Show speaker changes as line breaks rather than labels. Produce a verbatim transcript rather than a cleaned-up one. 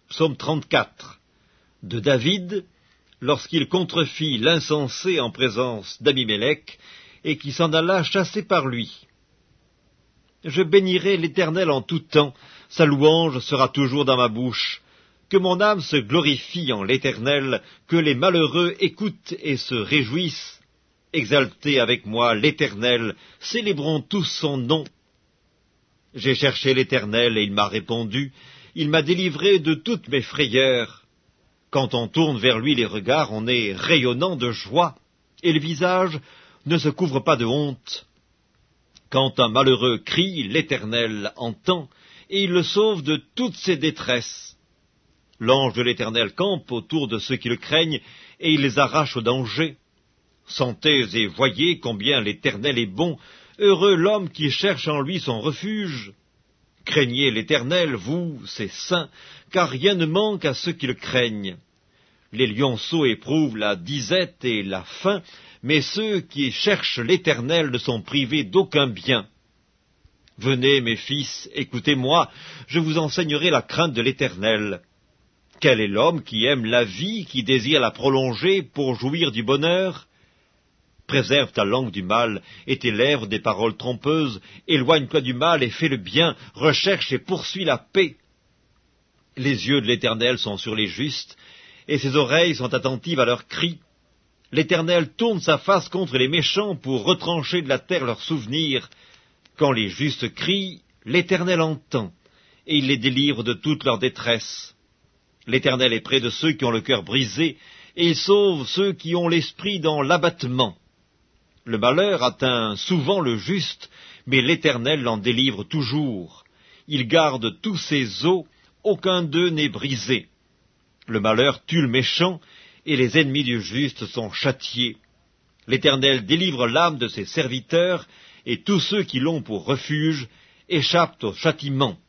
Psaume trente-quatre, de David, lorsqu'il contrefit l'insensé en présence d'Abimélec, et qui s'en alla chassé par lui. Je bénirai l'Éternel en tout temps, sa louange sera toujours dans ma bouche. Que mon âme se glorifie en l'Éternel, que les malheureux écoutent et se réjouissent. Exaltez avec moi l'Éternel, célébrons tous son nom. J'ai cherché l'Éternel et il m'a répondu, il m'a délivré de toutes mes frayeurs. Quand on tourne vers lui les regards, on est rayonnant de joie, et le visage ne se couvre pas de honte. Quand un malheureux crie, l'Éternel entend, et il le sauve de toutes ses détresses. L'ange de l'Éternel campe autour de ceux qui le craignent, et il les arrache au danger. Sentez et voyez combien l'Éternel est bon, heureux l'homme qui cherche en lui son refuge. Craignez l'Éternel, vous, ses saints, car rien ne manque à ceux qui le craignent. Les lionceaux éprouvent la disette et la faim, mais ceux qui cherchent l'Éternel ne sont privés d'aucun bien. Venez, mes fils, écoutez-moi, je vous enseignerai la crainte de l'Éternel. Quel est l'homme qui aime la vie, qui désire la prolonger pour jouir du bonheur? Préserve ta langue du mal, et tes lèvres des paroles trompeuses, éloigne-toi du mal et fais le bien, recherche et poursuis la paix. Les yeux de l'Éternel sont sur les justes, et ses oreilles sont attentives à leurs cris. L'Éternel tourne sa face contre les méchants pour retrancher de la terre leurs souvenirs. Quand les justes crient, l'Éternel entend, et il les délivre de toute leur détresse. L'Éternel est près de ceux qui ont le cœur brisé, et il sauve ceux qui ont l'esprit dans l'abattement. Le malheur atteint souvent le juste, mais l'Éternel l'en délivre toujours. Il garde tous ses os, aucun d'eux n'est brisé. Le malheur tue le méchant, et les ennemis du juste sont châtiés. L'Éternel délivre l'âme de ses serviteurs, et tous ceux qui l'ont pour refuge échappent au châtiment.